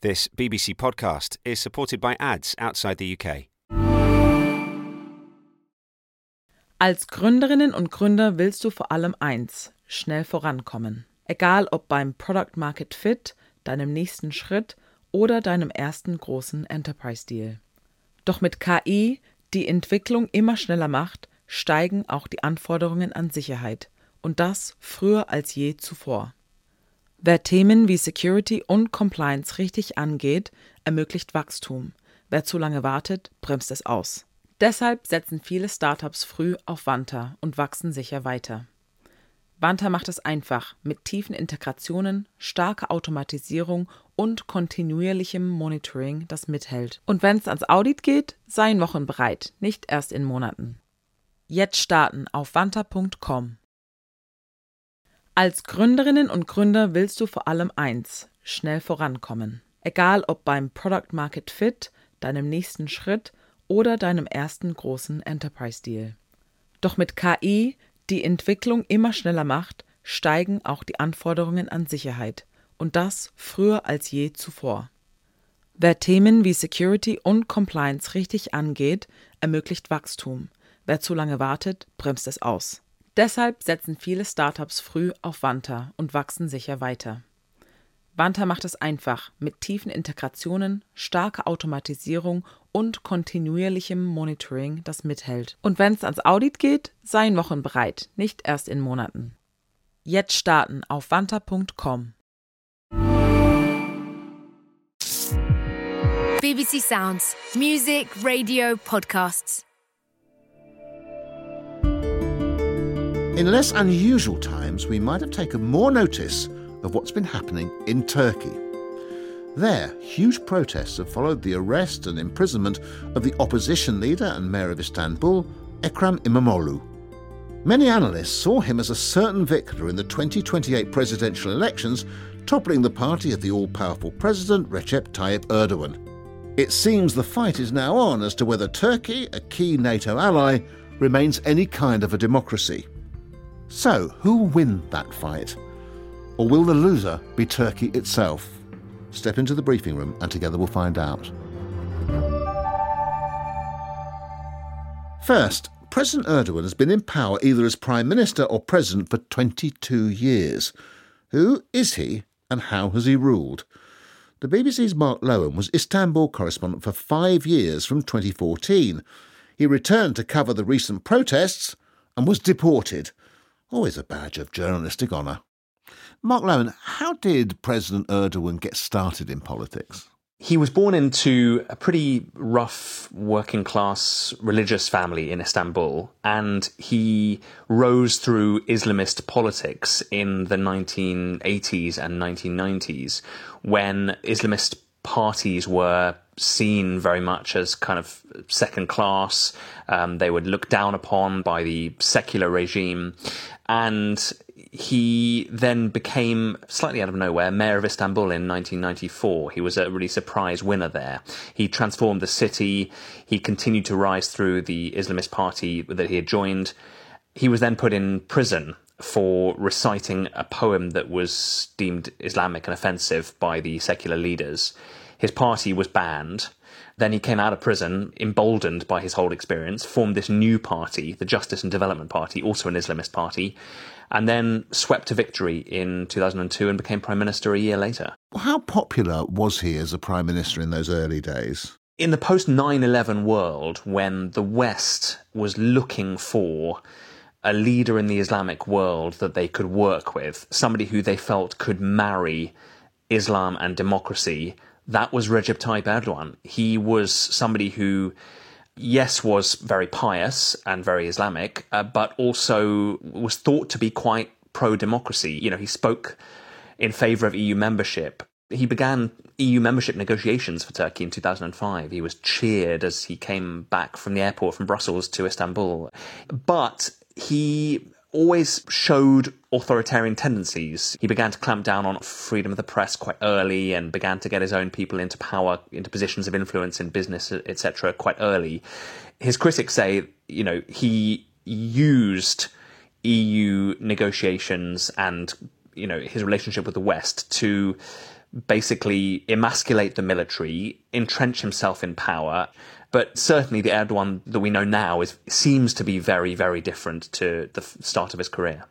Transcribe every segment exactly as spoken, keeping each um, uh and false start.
This B B C podcast is supported by ads outside the U K. Als Gründerinnen und Gründer willst du vor allem eins: schnell vorankommen. Egal ob beim Product Market Fit, deinem nächsten Schritt oder deinem ersten großen Enterprise-Deal. Doch mit K I, die Entwicklung immer schneller macht, steigen auch die Anforderungen an Sicherheit. Und das früher als je zuvor. Wer Themen wie Security und Compliance richtig angeht, ermöglicht Wachstum. Wer zu lange wartet, bremst es aus. Deshalb setzen viele Startups früh auf Vanta und wachsen sicher weiter. Vanta macht es einfach mit tiefen Integrationen, starker Automatisierung und kontinuierlichem Monitoring, das mithält. Und wenn es ans Audit geht, seien Wochen bereit, nicht erst in Monaten. Jetzt starten auf vanta punkt com. Als Gründerinnen und Gründer willst du vor allem eins: schnell vorankommen. Egal ob beim Product Market Fit, deinem nächsten Schritt oder deinem ersten großen Enterprise-Deal. Doch mit K I, die Entwicklung immer schneller macht, steigen auch die Anforderungen an Sicherheit. Und das früher als je zuvor. Wer Themen wie Security und Compliance richtig angeht, ermöglicht Wachstum. Wer zu lange wartet, bremst es aus. Deshalb setzen viele Startups früh auf Vanta und wachsen sicher weiter. Vanta macht es einfach mit tiefen Integrationen, starker Automatisierung und kontinuierlichem Monitoring, das mithält. Und wenn es ans Audit geht, seien Wochen bereit, nicht erst in Monaten. Jetzt starten auf vanta punkt com. B B C Sounds. Music, radio, podcasts. In less unusual times, we might have taken more notice of what's been happening in Turkey. There, huge protests have followed the arrest and imprisonment of the opposition leader and mayor of Istanbul, Ekrem İmamoğlu. Many analysts saw him as a certain victor in the twenty twenty-eight presidential elections, toppling the party of the all-powerful president Recep Tayyip Erdogan. It seems the fight is now on as to whether Turkey, a key NATO ally, remains any kind of a democracy. So, who will win that fight? Or will the loser be Turkey itself? Step into the briefing room and together we'll find out. First, President Erdogan has been in power either as Prime Minister or President for twenty-two years. Who is he and how has he ruled? The B B C's Mark Lowen was Istanbul correspondent for five years from twenty fourteen. He returned to cover the recent protests and was deported. Always a badge of journalistic honour. Mark Lowen, how did President Erdogan get started in politics? He was born into a pretty rough working-class religious family in Istanbul, and he rose through Islamist politics in the nineteen eighties and nineteen nineties, when Islamist parties were seen very much as kind of second class. Um, they were looked down upon by the secular regime. And he then became, slightly out of nowhere, mayor of Istanbul in nineteen ninety-four. He was a really surprise winner there. He transformed the city. He continued to rise through the Islamist party that he had joined. He was then put in prison for reciting a poem that was deemed Islamic and offensive by the secular leaders. His party was banned. Then he came out of prison, emboldened by his whole experience, formed this new party, the Justice and Development Party, also an Islamist party, and then swept to victory in two thousand two and became Prime Minister a year later. How popular was he as a Prime Minister in those early days? In the post nine eleven world, when the West was looking for a leader in the Islamic world that they could work with, somebody who they felt could marry Islam and democracy, that was Recep Tayyip Erdogan. He was somebody who, yes, was very pious and very Islamic, uh, but also was thought to be quite pro-democracy. You know, he spoke in favour of E U membership. He began E U membership negotiations for Turkey in two thousand five. He was cheered as he came back from the airport from Brussels to Istanbul. But he always showed authoritarian tendencies. He began to clamp down on freedom of the press quite early and began to get his own people into power, into positions of influence in business, et cetera, quite early. His critics say, you know, he used E U negotiations and, you know, his relationship with the West to basically emasculate the military, entrench himself in power. But certainly the Erdogan that we know now is seems to be very, very different to the start of his career.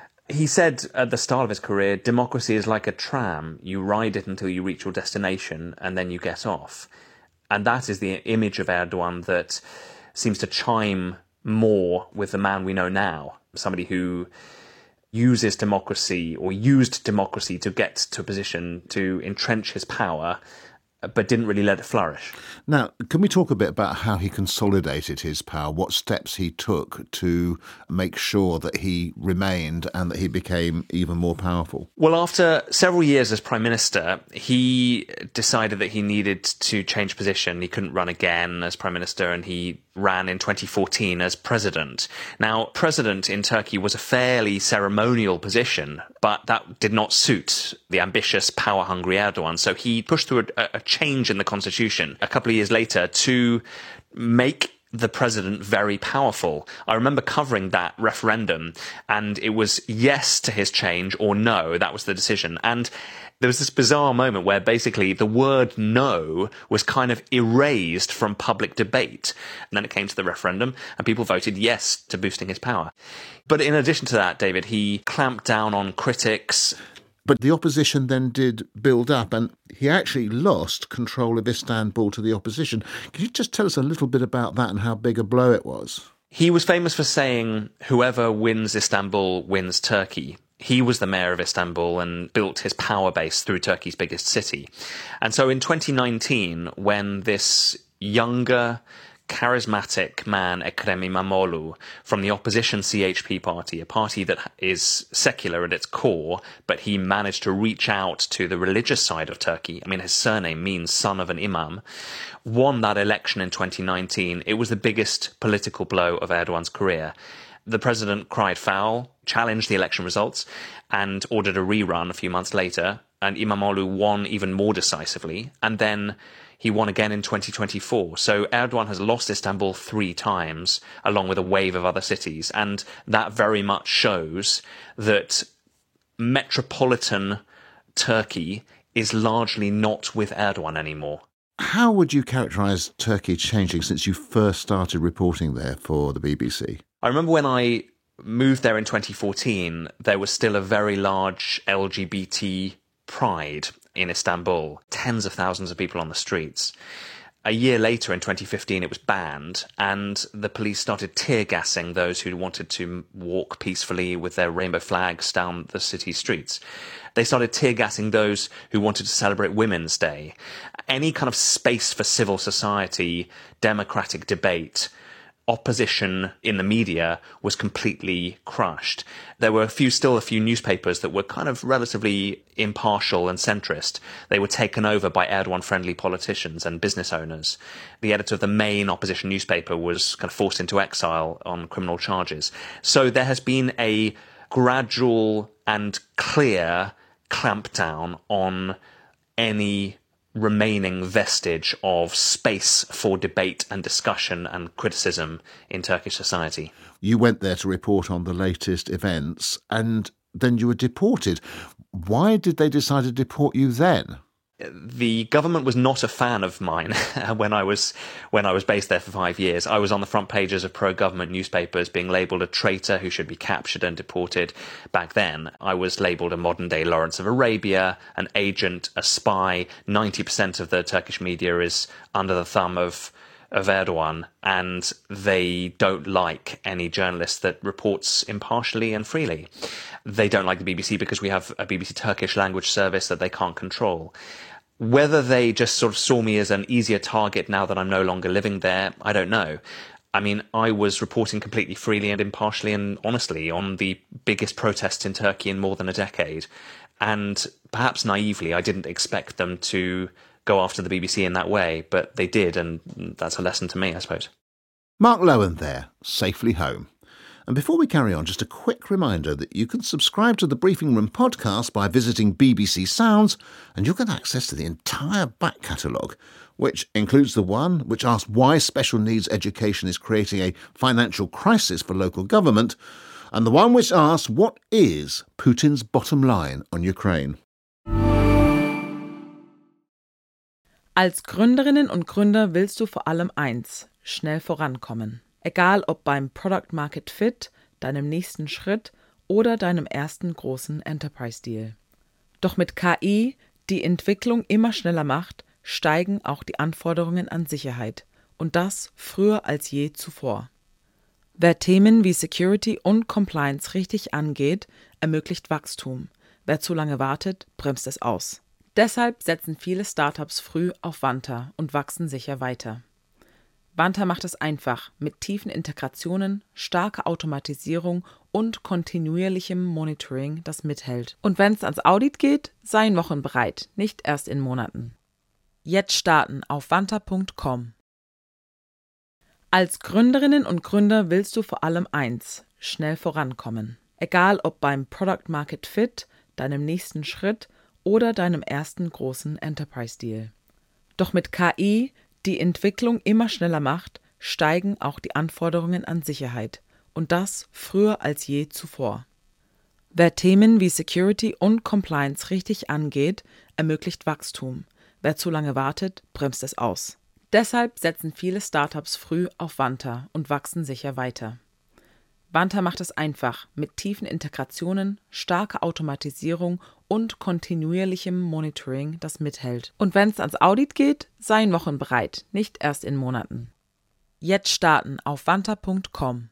He said at the start of his career, democracy is like a tram. You ride it until you reach your destination and then you get off. And that is the image of Erdogan that seems to chime more with the man we know now, somebody who uses democracy or used democracy to get to a position to entrench his power, but didn't really let it flourish. Now, can we talk a bit about how he consolidated his power, what steps he took to make sure that he remained and that he became even more powerful? Well, after several years as Prime Minister, he decided that he needed to change position. He couldn't run again as Prime Minister, and he ran in twenty fourteen as President. Now, President in Turkey was a fairly ceremonial position, but that did not suit the ambitious, power-hungry Erdogan. So he pushed through a, a change in the constitution a couple of years later to make the president very powerful. I remember covering that referendum, and it was yes to his change or no. That was the decision. And there was this bizarre moment where basically the word no was kind of erased from public debate. And then it came to the referendum and people voted yes to boosting his power. But in addition to that, David, he clamped down on critics. But the opposition then did build up, and he actually lost control of Istanbul to the opposition. Can you just tell us a little bit about that and how big a blow it was? He was famous for saying, whoever wins Istanbul wins Turkey. He was the mayor of Istanbul and built his power base through Turkey's biggest city. And so in twenty nineteen, when this younger, charismatic man, Ekrem İmamoğlu, from the opposition C H P party, a party that is secular at its core, but he managed to reach out to the religious side of Turkey. I mean, his surname means son of an imam, won that election in twenty nineteen. It was the biggest political blow of Erdogan's career. The president cried foul, challenged the election results, and ordered a rerun a few months later, and İmamoğlu won even more decisively, and then he won again in twenty twenty-four. So Erdogan has lost Istanbul three times, along with a wave of other cities, and that very much shows that metropolitan Turkey is largely not with Erdogan anymore. How would you characterise Turkey changing since you first started reporting there for the B B C? I remember when I moved there in twenty fourteen, there was still a very large L G B T pride in Istanbul, tens of thousands of people on the streets. A year later, in twenty fifteen, it was banned, and the police started tear-gassing those who wanted to walk peacefully with their rainbow flags down the city streets. They started tear-gassing those who wanted to celebrate Women's Day. Any kind of space for civil society, democratic debate, opposition in the media was completely crushed. There were a few, still a few newspapers that were kind of relatively impartial and centrist. They were taken over by Erdogan-friendly politicians and business owners. The editor of the main opposition newspaper was kind of forced into exile on criminal charges. So there has been a gradual and clear clampdown on any remaining vestige of space for debate and discussion and criticism in Turkish society. You went there to report on the latest events, and then you were deported. Why did they decide to deport you then? The government was not a fan of mine when I was when I was based there for five years. I was on the front pages of pro-government newspapers, being labelled a traitor who should be captured and deported. Back then, I was labelled a modern-day Lawrence of Arabia, an agent, a spy. ninety percent of the Turkish media is under the thumb of of Erdogan, and they don't like any journalist that reports impartially and freely. They don't like the B B C because we have a B B C Turkish language service that they can't control. Whether they just sort of saw me as an easier target now that I'm no longer living there, I don't know. I mean, I was reporting completely freely and impartially and honestly on the biggest protests in Turkey in more than a decade. And perhaps naively, I didn't expect them to go after the B B C in that way, but they did, and that's a lesson to me, I suppose. Mark Lowen there, safely home. And before we carry on, just a quick reminder that you can subscribe to the Briefing Room podcast by visiting B B C Sounds, and you'll get access to the entire back catalogue, which includes the one which asks why special needs education is creating a financial crisis for local government, and the one which asks what is Putin's bottom line on Ukraine. Als Gründerinnen und Gründer willst du vor allem eins: schnell vorankommen. Egal ob beim Product Market Fit, deinem nächsten Schritt oder deinem ersten großen Enterprise-Deal. Doch mit K I, die Entwicklung immer schneller macht, steigen auch die Anforderungen an Sicherheit. Und das früher als je zuvor. Wer Themen wie Security und Compliance richtig angeht, ermöglicht Wachstum. Wer zu lange wartet, bremst es aus. Deshalb setzen viele Startups früh auf Vanta und wachsen sicher weiter. Vanta macht es einfach mit tiefen Integrationen, starker Automatisierung und kontinuierlichem Monitoring, das mithält. Und wenn es ans Audit geht, seien Wochen bereit, nicht erst in Monaten. Jetzt starten auf vanta punkt com. Als Gründerinnen und Gründer willst du vor allem eins: schnell vorankommen. Egal ob beim Product Market Fit, deinem nächsten Schritt oder deinem ersten großen Enterprise-Deal. Doch mit K I, die Entwicklung immer schneller macht, steigen auch die Anforderungen an Sicherheit. Und das früher als je zuvor. Wer Themen wie Security und Compliance richtig angeht, ermöglicht Wachstum. Wer zu lange wartet, bremst es aus. Deshalb setzen viele Startups früh auf Vanta und wachsen sicher weiter. Vanta macht es einfach mit tiefen Integrationen, starker Automatisierung und kontinuierlichem Monitoring, das mithält. Und wenn es ans Audit geht, seien Wochen bereit, nicht erst in Monaten. Jetzt starten auf vanta punkt com.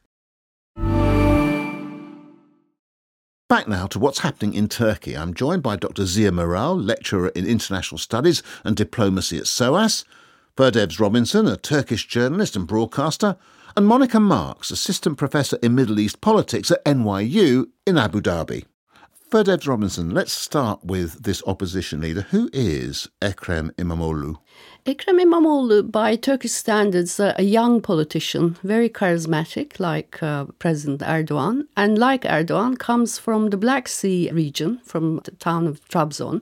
Back now to what's happening in Turkey. I'm joined by Doctor Ziya Meral, lecturer in international studies and diplomacy at SOAS, Firdevs Robinson, a Turkish journalist and broadcaster, and Monica Marks, assistant professor in Middle East politics at N Y U in Abu Dhabi. Firdevs Robinson, let's start with this opposition leader. Who is Ekrem İmamoğlu? Ekrem İmamoğlu, by Turkish standards, uh, a young politician, very charismatic, like uh, President Erdogan, and like Erdogan, comes from the Black Sea region, from the town of Trabzon.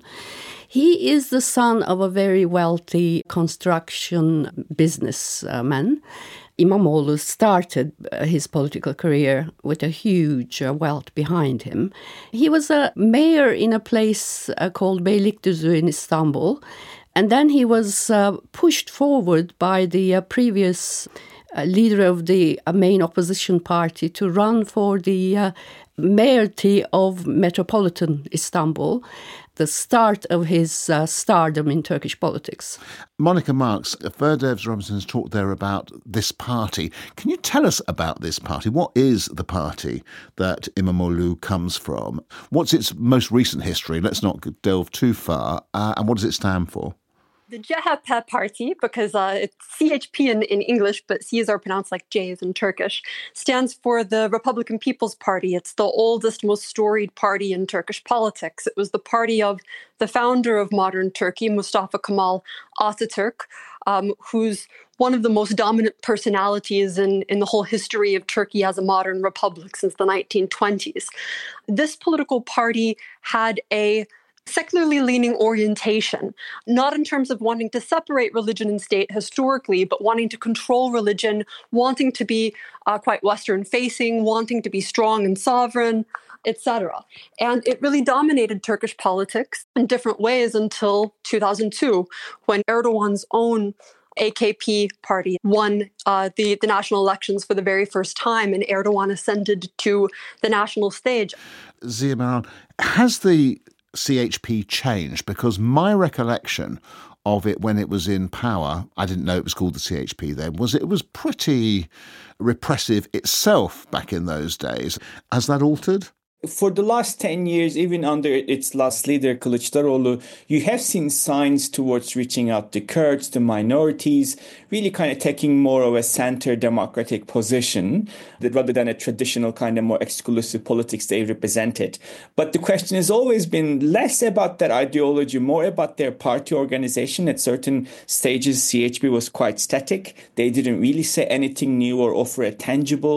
He is the son of a very wealthy construction businessman. İmamoğlu started his political career with a huge uh, wealth behind him. He was a mayor in a place uh, called Beylikdüzü in Istanbul, and then he was uh, pushed forward by the uh, previous uh, leader of the uh, main opposition party to run for the uh, mayoralty of metropolitan Istanbul, the start of his uh, stardom in Turkish politics. Monica Marks, Firdevs Robinson has talked there about this party. Can you tell us about this party? What is the party that İmamoğlu comes from? What's its most recent history? Let's not delve too far. Uh, and what does it stand for? The C H P party, because uh, it's C H P in, in English, but C's are pronounced like J's in Turkish, stands for the Republican People's Party. It's the oldest, most storied party in Turkish politics. It was the party of the founder of modern Turkey, Mustafa Kemal Atatürk, um, who's one of the most dominant personalities in, in the whole history of Turkey as a modern republic since the nineteen twenties. This political party had a secularly leaning orientation, not in terms of wanting to separate religion and state historically, but wanting to control religion, wanting to be uh, quite Western-facing, wanting to be strong and sovereign, et cetera. And it really dominated Turkish politics in different ways until two thousand two, when Erdogan's own A K P party won uh, the, the national elections for the very first time, and Erdogan ascended to the national stage. Ziya Meral, has the C H P changed? Because my recollection of it when it was in power, I didn't know it was called the C H P then, was it was pretty repressive itself back in those days. Has that altered? For the last ten years, even under its last leader, Kılıçdaroğlu, you have seen signs towards reaching out to Kurds, to minorities, really kind of taking more of a center democratic position that rather than a traditional kind of more exclusive politics they represented. But the question has always been less about that ideology, more about their party organization. At certain stages, C H P was quite static. They didn't really say anything new or offer a tangible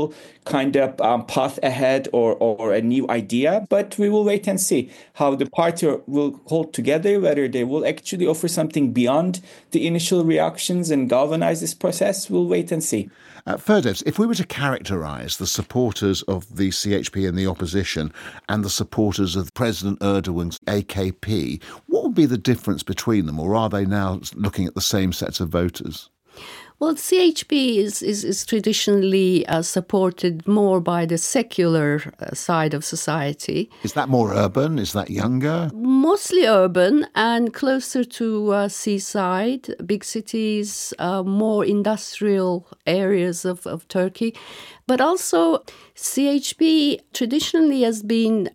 kind of um, path ahead or, or a new idea. But we will wait and see how the party will hold together, whether they will actually offer something beyond the initial reactions and galvanize this process. We'll wait and see. Uh, Firdevs, if we were to characterise the supporters of the C H P and the opposition and the supporters of President Erdogan's A K P, what would be the difference between them, or are they now looking at the same sets of voters? Well, C H P is, is, is traditionally uh, supported more by the secular uh, side of society. Is that more urban? Is that younger? Mostly urban and closer to uh, seaside, big cities, uh, more industrial areas of, of Turkey. But also C H P traditionally has been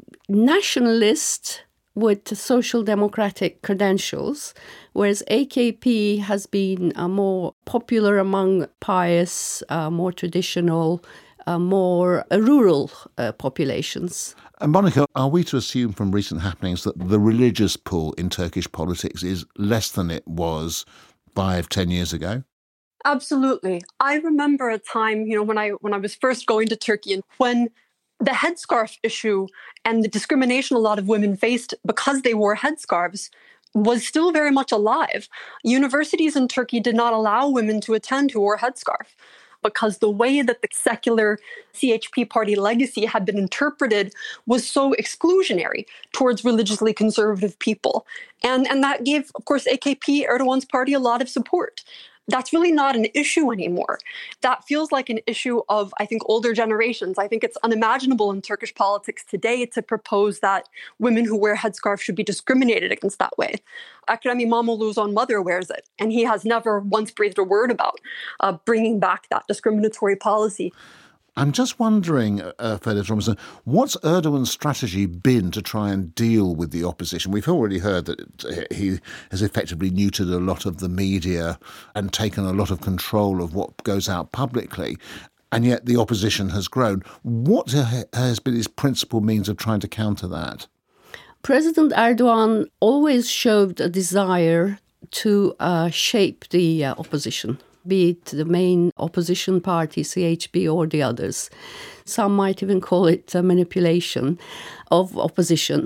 nationalist with social democratic credentials, whereas A K P has been uh, more popular among pious, uh, more traditional, uh, more uh, rural uh, populations. And Monica, are we to assume from recent happenings that the religious pull in Turkish politics is less than it was five, ten years ago? Absolutely. I remember a time, you know, when I when I was first going to Turkey, and when the headscarf issue and the discrimination a lot of women faced because they wore headscarves was still very much alive. Universities in Turkey did not allow women to attend who wore headscarf because the way that the secular C H P party legacy had been interpreted was so exclusionary towards religiously conservative people. And, and that gave, of course, A K P, Erdogan's party, a lot of support. That's really not an issue anymore. That feels like an issue of, I think, older generations. I think it's unimaginable in Turkish politics today to propose that women who wear headscarves should be discriminated against that way. Ekrem İmamoğlu's own mother wears it, and he has never once breathed a word about uh, bringing back that discriminatory policy. I'm just wondering, uh, Firdevs Robinson, what's Erdogan's strategy been to try and deal with the opposition? We've already heard that he has effectively neutered a lot of the media and taken a lot of control of what goes out publicly, and yet the opposition has grown. What has been his principal means of trying to counter that? President Erdogan always showed a desire to uh, shape the uh, opposition, be it the main opposition party, C H P, or the others. Some might even call it a manipulation of opposition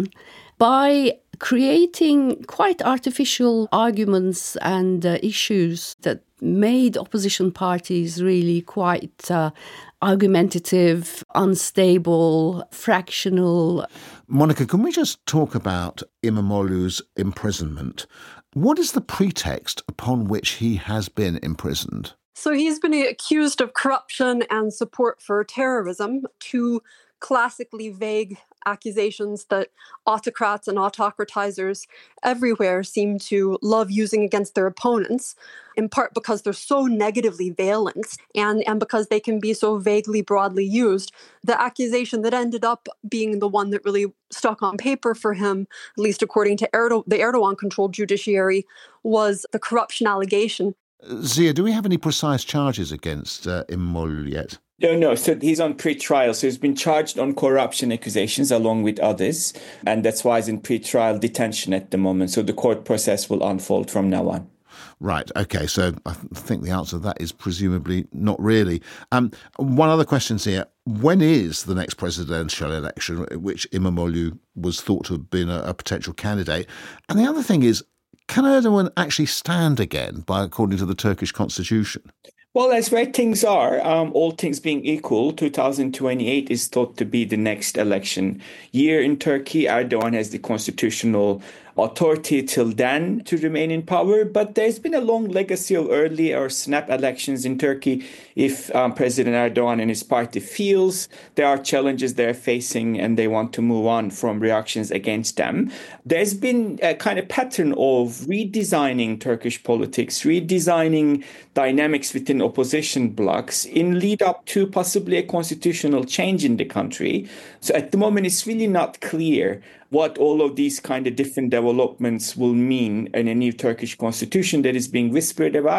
by creating quite artificial arguments and uh, issues that made opposition parties really quite uh, argumentative, unstable, fractional. Monica, can we just talk about İmamoğlu's imprisonment? What is the pretext upon which he has been imprisoned? So he's been accused of corruption and support for terrorism, two classically vague accusations that autocrats and autocratizers everywhere seem to love using against their opponents, in part because they're so negatively valent and, and because they can be so vaguely broadly used. The accusation that ended up being the one that really stuck on paper for him, at least according to Erdo- the Erdogan-controlled judiciary, was the corruption allegation. Zia, do we have any precise charges against uh, İmamoğlu yet? No, no. So he's on pre-trial. So he's been charged on corruption accusations along with others. And that's why he's in pre-trial detention at the moment. So the court process will unfold from now on. Right. OK. So I th- think the answer to that is presumably not really. Um, one other question here. When is the next presidential election, which İmamoğlu was thought to have been a, a potential candidate? And the other thing is, can Erdogan actually stand again, by according to the Turkish constitution? Well, as where things are, um, all things being equal, two thousand twenty-eight is thought to be the next election year in Turkey. Erdogan has the constitutional authority till then to remain in power. But there's been a long legacy of early or snap elections in Turkey. If um, President Erdogan and his party feels there are challenges they're facing and they want to move on from reactions against them, there's been a kind of pattern of redesigning Turkish politics, redesigning dynamics within opposition blocs in lead up to possibly a constitutional change in the country. So at the moment, it's really not clear what all of these kind of different developments will mean in a new Turkish constitution that is being whispered about.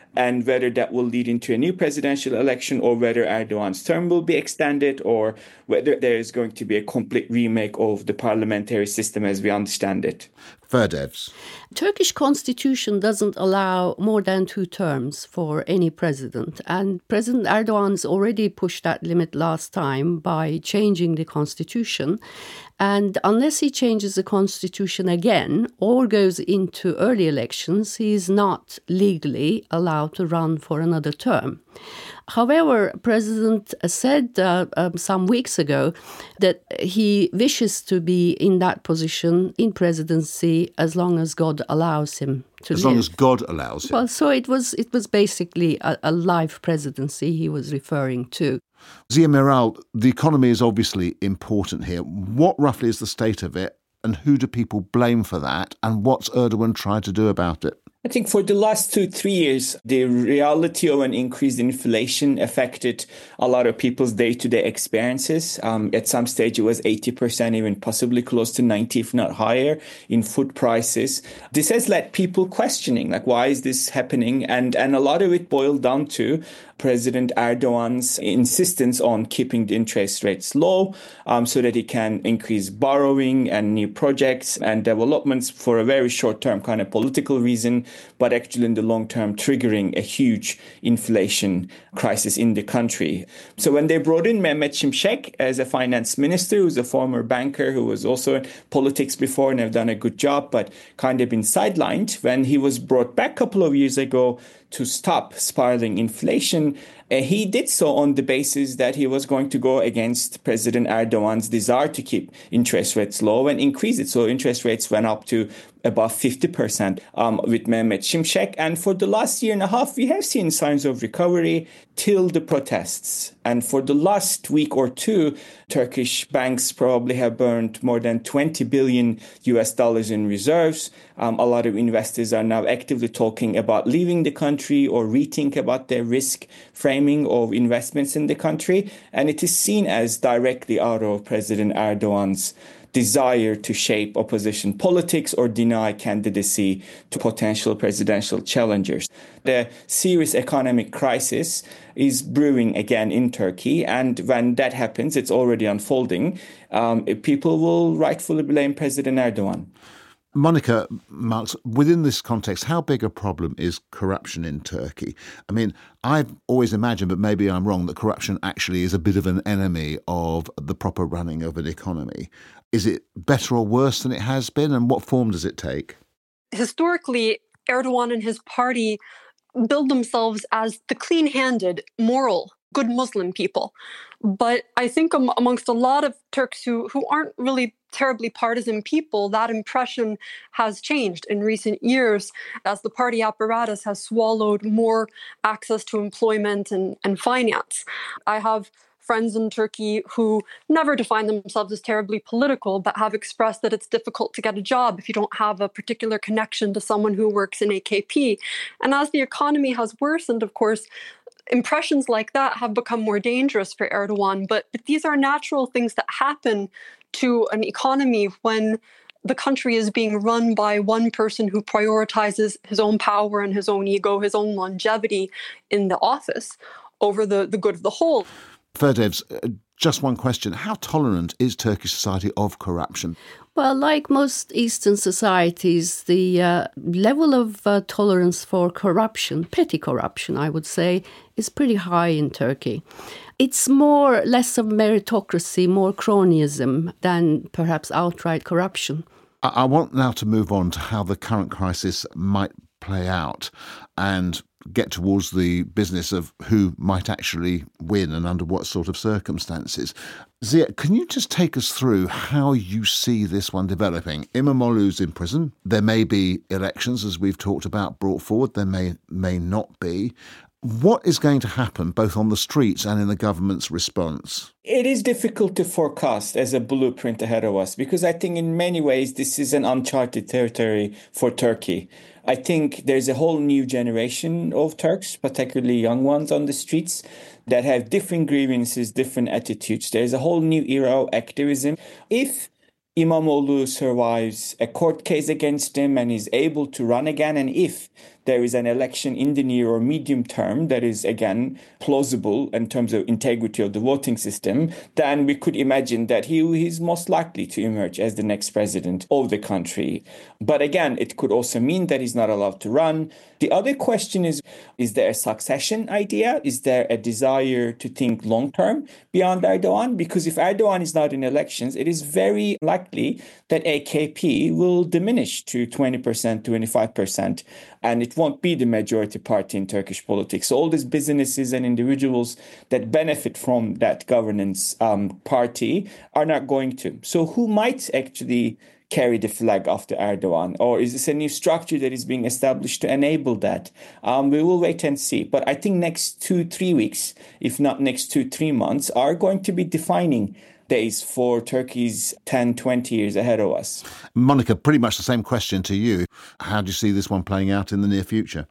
and whether that will lead into a new presidential election or whether Erdogan's term will be extended or whether there is going to be a complete remake of the parliamentary system as we understand it. Firdevs. Turkish constitution doesn't allow more than two terms for any president. And President Erdogan's already pushed that limit last time by changing the constitution. And unless he changes the constitution again or goes into early elections, he is not legally allowed to run for another term. However, President said uh, um, some weeks ago that he wishes to be in that position in presidency as long as God allows him to As live. long as God allows him. Well, so it was it was basically a, a life presidency he was referring to. Ziya Miral, the economy is obviously important here. What roughly is the state of it, and who do people blame for that, and what's Erdogan tried to do about it? I think for the last two, three years, the reality of an increased inflation affected a lot of people's day-to-day experiences. Um, at some stage, it was eighty percent, even possibly close to ninety, if not higher, in food prices. This has led people questioning, like, why is this happening? And, and a lot of it boiled down to President Erdogan's insistence on keeping the interest rates low um, so that he can increase borrowing and new projects and developments for a very short-term kind of political reason, but actually in the long term triggering a huge inflation crisis in the country. So when they brought in Mehmet Şimşek as a finance minister, who's a former banker who was also in politics before and have done a good job, but kind of been sidelined, when he was brought back a couple of years ago to stop spiraling inflation, uh, he did so on the basis that he was going to go against President Erdogan's desire to keep interest rates low and increase it. So interest rates went up to above fifty percent um, with Mehmet Şimşek. And for the last year and a half, we have seen signs of recovery till the protests. And for the last week or two, Turkish banks probably have burned more than twenty billion U S dollars in reserves. Um, a lot of investors are now actively talking about leaving the country or rethink about their risk framing of investments in the country. And it is seen as directly out of President Erdogan's desire to shape opposition politics or deny candidacy to potential presidential challengers. The serious economic crisis is brewing again in Turkey, and when that happens, it's already unfolding. Um, people will rightfully blame President Erdogan. Monica Marks, within this context, how big a problem is corruption in Turkey? I mean, I've always imagined, but maybe I'm wrong, that corruption actually is a bit of an enemy of the proper running of an economy. Is it better or worse than it has been, and what form does it take? Historically, Erdogan and his party build themselves as the clean-handed, moral, good Muslim people. But I think um, amongst a lot of Turks who, who aren't really terribly partisan people, that impression has changed in recent years as the party apparatus has swallowed more access to employment and, and finance. I have friends in Turkey who never define themselves as terribly political, but have expressed that it's difficult to get a job if you don't have a particular connection to someone who works in A K P. And as the economy has worsened, of course, impressions like that have become more dangerous for Erdogan. But, but these are natural things that happen to an economy when the country is being run by one person who prioritizes his own power and his own ego, his own longevity in the office over the, the good of the whole. Firdevs, just one question. How tolerant is Turkish society of corruption? Well, like most Eastern societies, the uh, level of uh, tolerance for corruption, petty corruption, I would say, is pretty high in Turkey. It's more less of meritocracy, more cronyism than perhaps outright corruption. I, I want now to move on to how the current crisis might play out and get towards the business of who might actually win and under what sort of circumstances. Ziya, can you just take us through how you see this one developing? Imamoglu's in prison. There may be elections, as we've talked about, brought forward. There may may not be. What is going to happen both on the streets and in the government's response? It is difficult to forecast as a blueprint ahead of us because I think in many ways this is an uncharted territory for Turkey. I think there's a whole new generation of Turks, particularly young ones on the streets, that have different grievances, different attitudes. There's a whole new era of activism. If Imamoglu survives a court case against him and is able to run again, and if there is an election in the near or medium term that is, again, plausible in terms of integrity of the voting system, then we could imagine that he is most likely to emerge as the next president of the country. But again, it could also mean that he's not allowed to run. The other question is, is there a succession idea? Is there a desire to think long-term beyond Erdogan? Because if Erdogan is not in elections, it is very likely that A K P will diminish to twenty percent, twenty-five percent, and it won't be the majority party in Turkish politics. So all these businesses and individuals that benefit from that governance um, party are not going to. So who might actually carry the flag after Erdogan? Or is this a new structure that is being established to enable that? Um, we will wait and see. But I think next two, three weeks, if not next two, three months, are going to be defining days for Turkey's ten, twenty years ahead of us. Monica, pretty much the same question to you. How do you see this one playing out in the near future?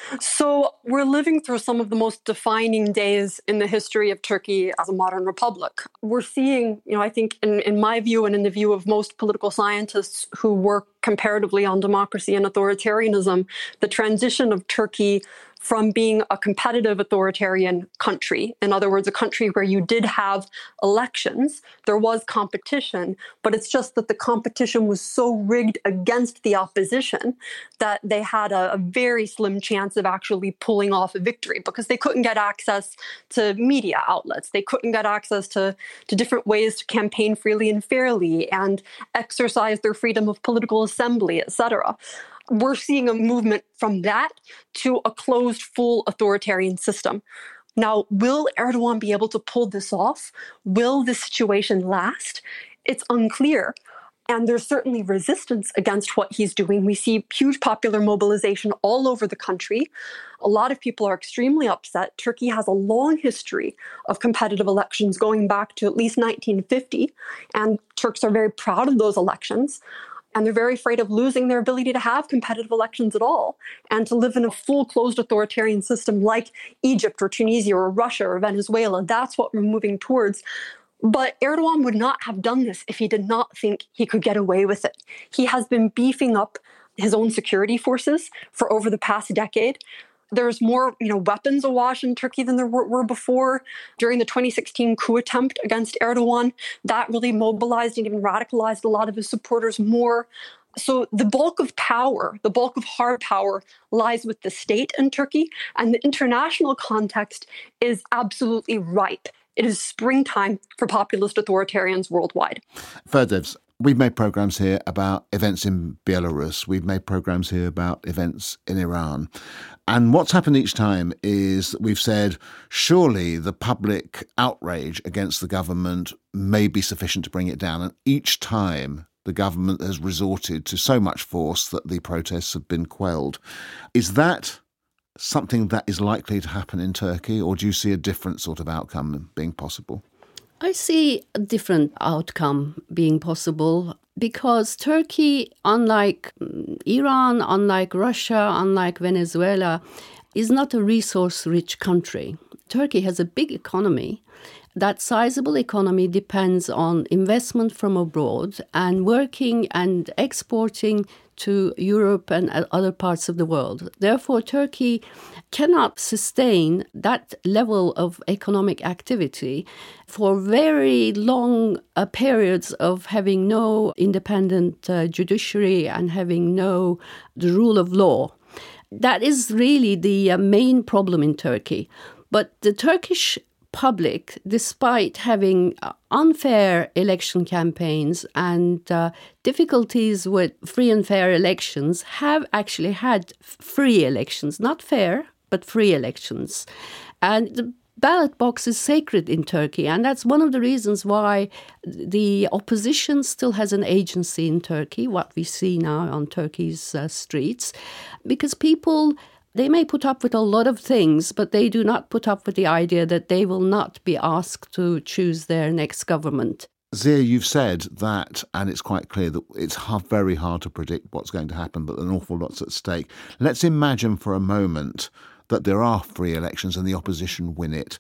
So we're living through some of the most defining days in the history of Turkey as a modern republic. We're seeing, you know, I think in, in my view and in the view of most political scientists who work comparatively on democracy and authoritarianism, the transition of Turkey from being a competitive authoritarian country, in other words, a country where you did have elections, there was competition, but it's just that the competition was so rigged against the opposition that they had a, a very slim chance of actually pulling off a victory because they couldn't get access to media outlets. They couldn't get access to, to different ways to campaign freely and fairly and exercise their freedom of political assembly, et cetera. We're seeing a movement from that to a closed, full authoritarian system. Now, will Erdogan be able to pull this off? Will this situation last? It's unclear. And there's certainly resistance against what he's doing. We see huge popular mobilization all over the country. A lot of people are extremely upset. Turkey has a long history of competitive elections going back to at least nineteen fifty. And Turks are very proud of those elections. And they're very afraid of losing their ability to have competitive elections at all and to live in a full closed authoritarian system like Egypt or Tunisia or Russia or Venezuela. That's what we're moving towards. But Erdogan would not have done this if he did not think he could get away with it. He has been beefing up his own security forces for over the past decade. There's more, you know, weapons awash in Turkey than there were, were before. During the twenty sixteen coup attempt against Erdogan, that really mobilized and even radicalized a lot of his supporters more. So the bulk of power, the bulk of hard power lies with the state in Turkey, and the international context is absolutely ripe. It is springtime for populist authoritarians worldwide. Firdevs, we've made programmes here about events in Belarus. We've made programmes here about events in Iran. And what's happened each time is that we've said, surely the public outrage against the government may be sufficient to bring it down. And each time the government has resorted to so much force that the protests have been quelled. Is that something that is likely to happen in Turkey, or do you see a different sort of outcome being possible? I see a different outcome being possible because Turkey, unlike Iran, unlike Russia, unlike Venezuela, is not a resource-rich country. Turkey has a big economy. That sizable economy depends on investment from abroad and working and exporting to Europe and other parts of the world. Therefore, Turkey cannot sustain that level of economic activity for very long uh, periods of having no independent uh, judiciary and having no the rule of law. That is really the uh, main problem in Turkey. But the Turkish public, despite having unfair election campaigns and uh, difficulties with free and fair elections, have actually had free elections, not fair, but free elections. And the ballot box is sacred in Turkey, and that's one of the reasons why the opposition still has an agency in Turkey, what we see now on Turkey's uh, streets, because people, they may put up with a lot of things, but they do not put up with the idea that they will not be asked to choose their next government. Zia, you've said that, and it's quite clear that it's hard, very hard to predict what's going to happen, but an awful lot's at stake. Let's imagine for a moment that there are free elections and the opposition win it.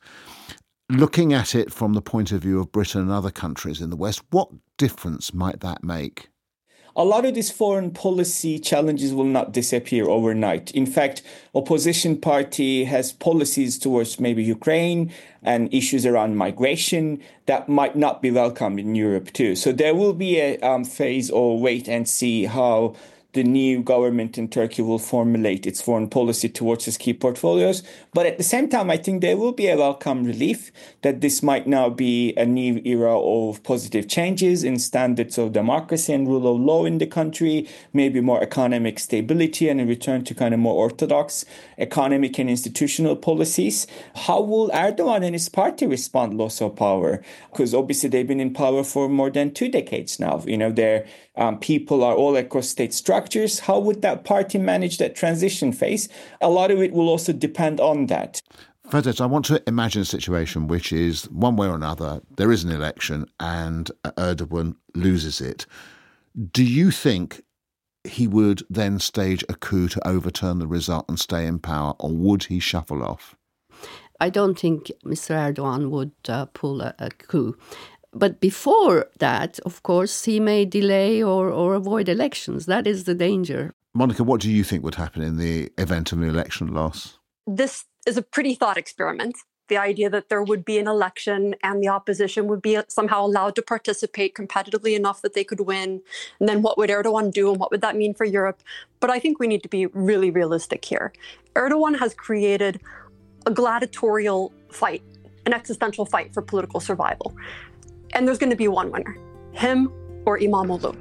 Looking at it from the point of view of Britain and other countries in the West, what difference might that make? a lot of these foreign policy challenges will not disappear overnight. In fact, opposition party has policies towards maybe Ukraine and issues around migration that might not be welcome in Europe too. So there will be a um, phase or wait and see how the new government in Turkey will formulate its foreign policy towards its key portfolios. But at the same time, I think there will be a welcome relief that this might now be a new era of positive changes in standards of democracy and rule of law in the country, maybe more economic stability and a return to kind of more orthodox economic and institutional policies. How will Erdogan and his party respond to loss of power? Because obviously they've been in power for more than two decades now. You know, their um, people are all across state structures. How would that party manage that transition phase? A lot of it will also depend on that. Ferdet, I want to imagine a situation which is, one way or another, there is an election and Erdogan loses it. Do you think he would then stage a coup to overturn the result and stay in power, or would he shuffle off? I don't think Mister Erdogan would uh, pull a, a coup. But before that, of course, he may delay or, or avoid elections. That is the danger. Monica, what do you think would happen in the event of an election loss? This is a pretty thought experiment. The idea that there would be an election and the opposition would be somehow allowed to participate competitively enough that they could win. And then what would Erdogan do and what would that mean for Europe? But I think we need to be really realistic here. Erdogan has created a gladiatorial fight, an existential fight for political survival. And there's going to be one winner, him or Imamoglu.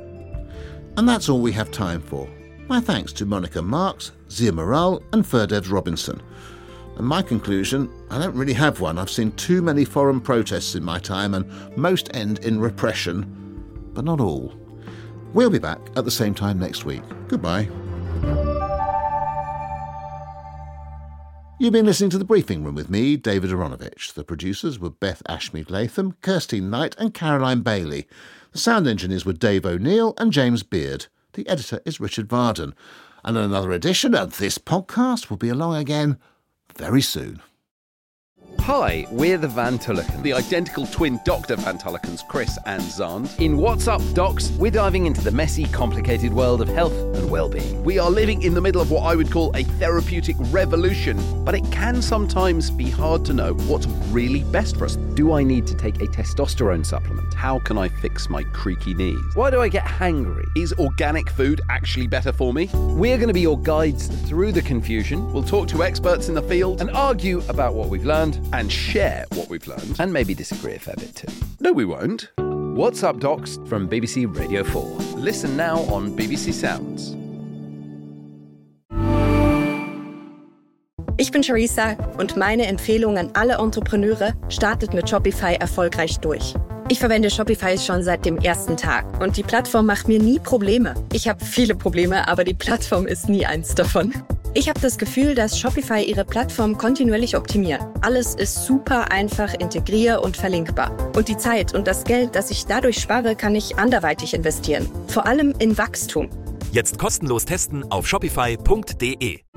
And that's all we have time for. My thanks to Monica Marks, Zia Maral and Ferdet Robinson. And my conclusion, I don't really have one. I've seen too many foreign protests in my time and most end in repression, but not all. We'll be back at the same time next week. Goodbye. You've been listening to The Briefing Room with me, David Aronovich. The producers were Beth Ashmead-Latham, Kirstine Knight and Caroline Bailey. The sound engineers were Dave O'Neill and James Beard. The editor is Richard Varden. And another edition of this podcast will be along again very soon. Hi, we're the Van Tullekens, the identical twin Doctor Van Tullekens, Chris and Zand. In What's Up, Docs, we're diving into the messy, complicated world of health and well-being. We are living in the middle of what I would call a therapeutic revolution, but it can sometimes be hard to know what's really best for us. Do I need to take a testosterone supplement? How can I fix my creaky knees? Why do I get hangry? Is organic food actually better for me? We're going to be your guides through the confusion. We'll talk to experts in the field and argue about what we've learned and share what we've learned. And maybe disagree a fair bit too. No, we won't. What's Up, Docs from B B C Radio four. Listen now on B B C Sounds. Ich bin Charissa und meine Empfehlung an alle Entrepreneure: startet mit Shopify erfolgreich durch. Ich verwende Shopify schon seit dem ersten Tag und die Plattform macht mir nie Probleme. Ich habe viele Probleme, aber die Plattform ist nie eins davon. Ich habe das Gefühl, dass Shopify ihre Plattform kontinuierlich optimiert. Alles ist super einfach integrier- und verlinkbar. Und die Zeit und das Geld, das ich dadurch spare, kann ich anderweitig investieren. Vor allem in Wachstum. Jetzt kostenlos testen auf shopify punkt de.